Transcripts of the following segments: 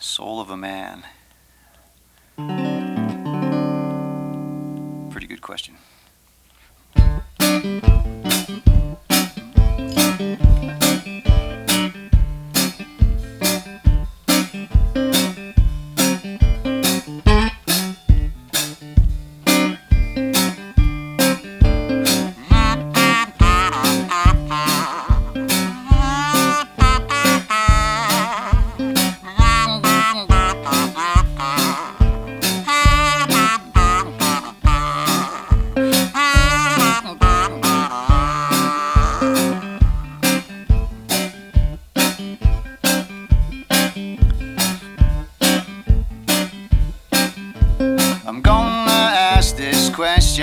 Soul of a man. Pretty good question. I'm gonna ask this question,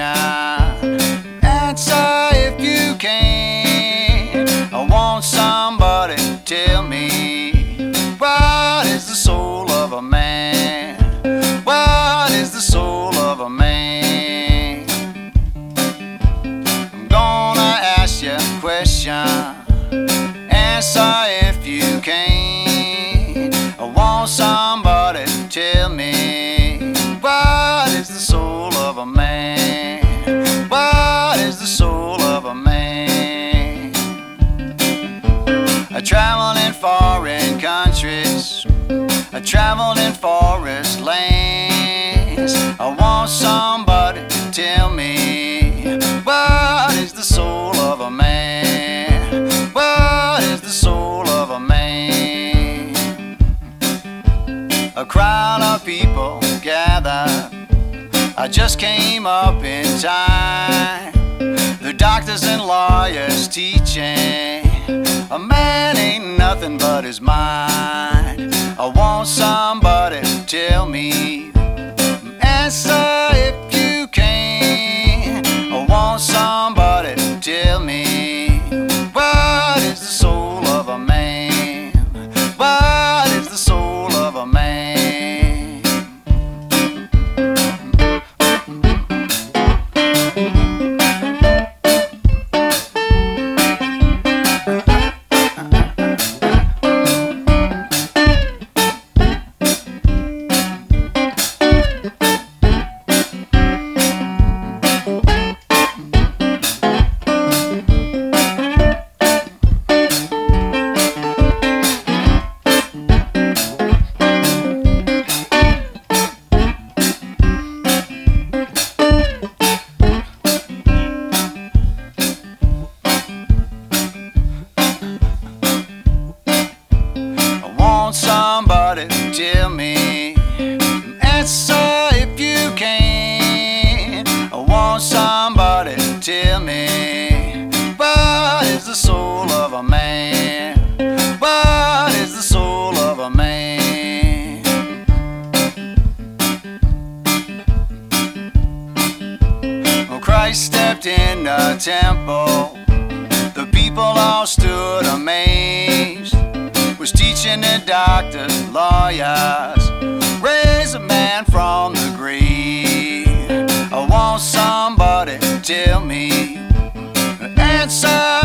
answer if you can. I want somebody to tell me, what is the soul of a man? What is the soul of a man? I'm gonna ask you a question, answer if you can. I want somebody to tell me, what is the soul of a man? What is the soul of a man? I traveled in foreign countries, I traveled in forest lands. I want somebody to tell me, what is the soul of a man? What is the soul of a man? A crowd of people gathered, I just came up in time. The doctors and lawyers teaching, a man ain't nothing but his mind. I want somebody to tell me, answer if you can. I want somebody to tell me, what is the soul of a man? What is the soul of a man? Somebody tell me, answer if you can. I want somebody to tell me, what is the soul of a man? What is the soul of a man? Well, Christ stepped in the temple, the people all stood amazed. Was teaching the doctors, lawyers, raise a man from the grave. I want somebody to tell me, answer